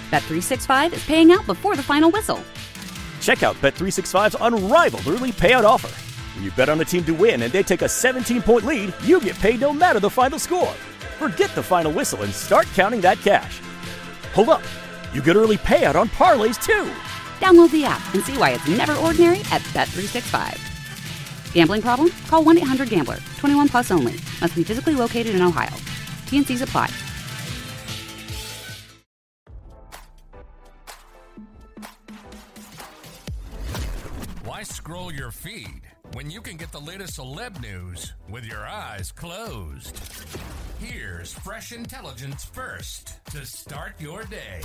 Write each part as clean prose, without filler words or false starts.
Bet365 is paying out before the final whistle. Check out Bet365's unrivaled early payout offer. When you bet on a team to win and they take a 17-point lead, you get paid no matter the final score. Forget the final whistle and start counting that cash. Hold up. You get early payout on parlays, too. Download the app and see why it's never ordinary at Bet365. Gambling problem? Call 1-800-GAMBLER. 21 plus only. Must be physically located in Ohio. T&Cs apply. Why scroll your feed when you can get the latest celeb news with your eyes closed? Here's fresh intelligence first to start your day.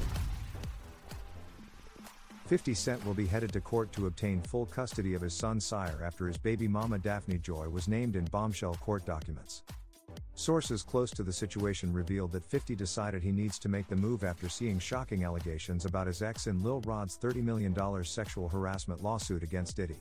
50 Cent will be headed to court to obtain full custody of his son Sire after his baby mama Daphne Joy was named in bombshell court documents. Sources close to the situation revealed that 50 decided he needs to make the move after seeing shocking allegations about his ex in Lil Rod's $30 million sexual harassment lawsuit against Diddy.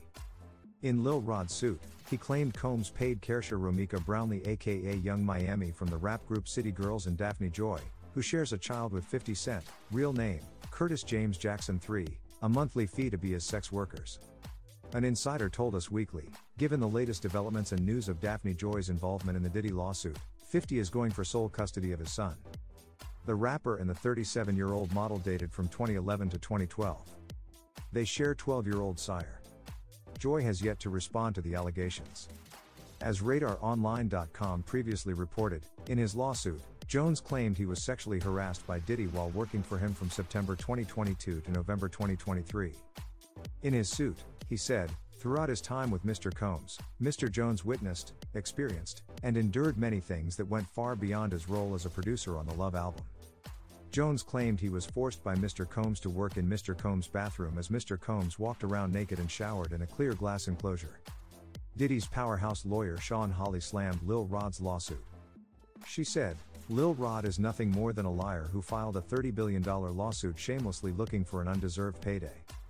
In Lil Rod's suit, he claimed Combs paid Kersha Romika Brownlee aka Young Miami from the rap group City Girls and Daphne Joy, who shares a child with 50 Cent, real name, Curtis James Jackson III, a monthly fee to be his sex workers. An insider told Us Weekly, given the latest developments and news of Daphne Joy's involvement in the Diddy lawsuit, 50 is going for sole custody of his son. The rapper and the 37-year-old model dated from 2011 to 2012. They share 12-year-old Sire. Joy has yet to respond to the allegations. As RadarOnline.com previously reported, in his lawsuit, Jones claimed he was sexually harassed by Diddy while working for him from September 2022 to November 2023. In his suit, he said, throughout his time with Mr. Combs, Mr. Jones witnessed, experienced, and endured many things that went far beyond his role as a producer on the Love album. Jones claimed he was forced by Mr. Combs to work in Mr. Combs' bathroom as Mr. Combs walked around naked and showered in a clear glass enclosure. Diddy's powerhouse lawyer Sean Hawley slammed Lil Rod's lawsuit. She said, Lil Rod is nothing more than a liar who filed a $30 billion lawsuit shamelessly looking for an undeserved payday.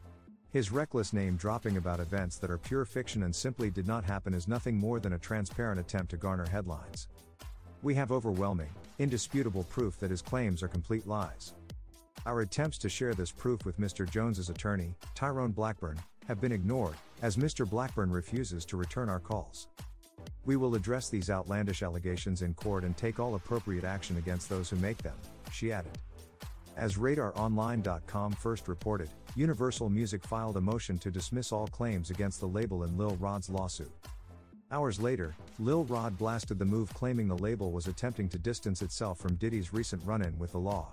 His reckless name dropping about events that are pure fiction and simply did not happen is nothing more than a transparent attempt to garner headlines. We have overwhelming, indisputable proof that his claims are complete lies. Our attempts to share this proof with Mr. Jones's attorney, Tyrone Blackburn, have been ignored, as Mr. Blackburn refuses to return our calls. We will address these outlandish allegations in court and take all appropriate action against those who make them, she added. As RadarOnline.com first reported, Universal Music filed a motion to dismiss all claims against the label in Lil Rod's lawsuit. Hours later, Lil Rod blasted the move claiming the label was attempting to distance itself from Diddy's recent run-in with the law.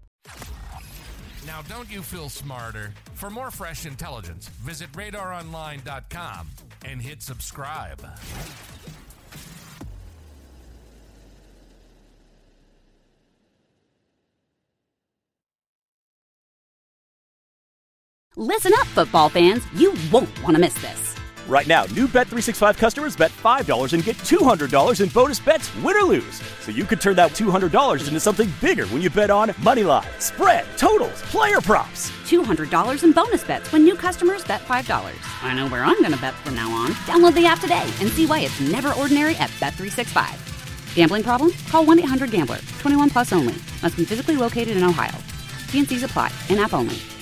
Now don't you feel smarter? For more fresh intelligence, visit RadarOnline.com and hit subscribe. Listen up, football fans. You won't want to miss this. Right now, new Bet365 customers bet $5 and get $200 in bonus bets, win or lose. So you could turn that $200 into something bigger when you bet on moneyline, spread, totals, player props. $200 in bonus bets when new customers bet $5. I know where I'm going to bet from now on. Download the app today and see why it's never ordinary at Bet365. Gambling problem? Call 1-800-GAMBLER. 21 plus only. Must be physically located in Ohio. T&Cs apply. In-app only.